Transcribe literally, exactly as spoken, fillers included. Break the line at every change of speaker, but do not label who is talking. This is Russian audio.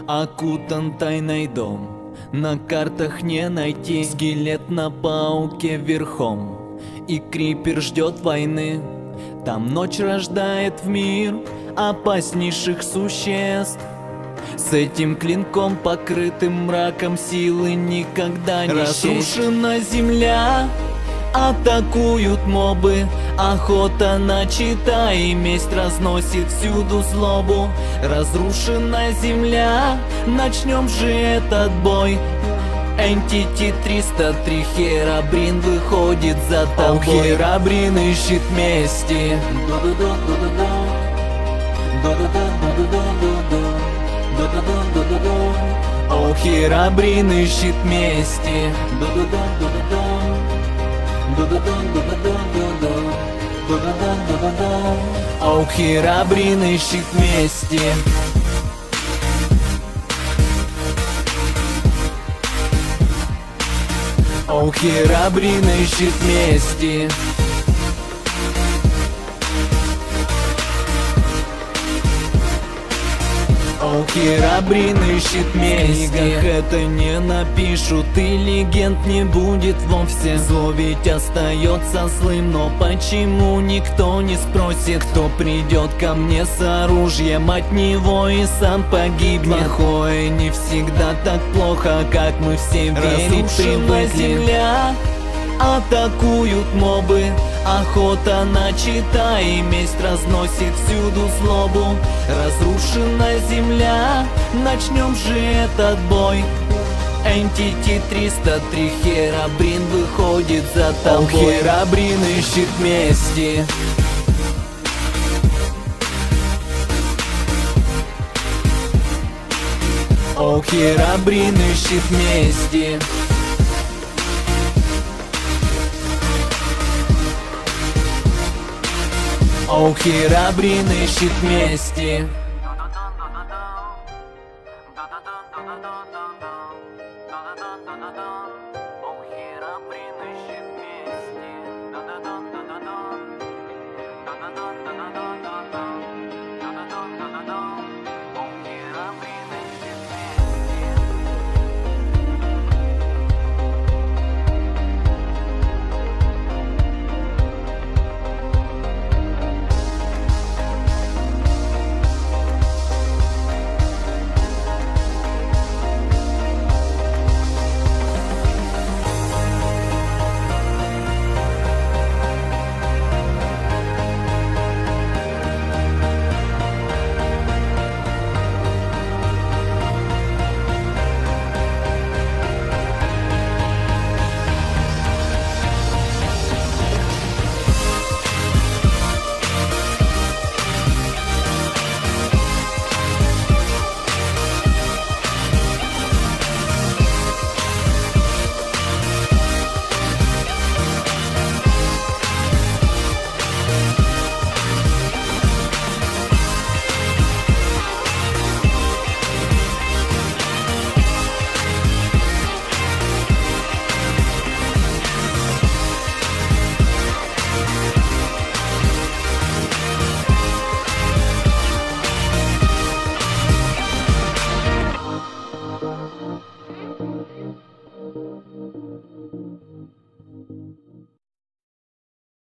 окутан тайной дом. На картах не найти скелет на пауке верхом. И крипер ждет войны. Там ночь рождает в мир опаснейших существ. С этим клинком, покрытым мраком, силы никогда не счесть. Разрушена земля, атакуют мобы. Охота начата, и месть разносит всюду злобу. Разрушена земля, начнем же этот бой. Энтити триста три, Херобрин выходит за тобой. О, Херобрин ищет мести. О, Херобрин ищет мести. О, Херобрин ищет мести. О, Херобрин ищет мести. О, Херобрин ищет мести. В книгах это не напишут, и легенд не будет вовсе. Зло ведь остается злым, но почему никто не спросит? Кто придет ко мне с оружием, от него и сам погибнет. Плохое не всегда так плохо, как мы все верить привыкли. Земля, атакуют мобы. Охота начата, и месть разносит всюду злобу. Разрушена земля, начнем же этот бой. Энтити триста три, Херобрин выходит за тобой. О, Херобрин ищет мести. О, Херобрин ищет мести. О, Херобрин ищет мести.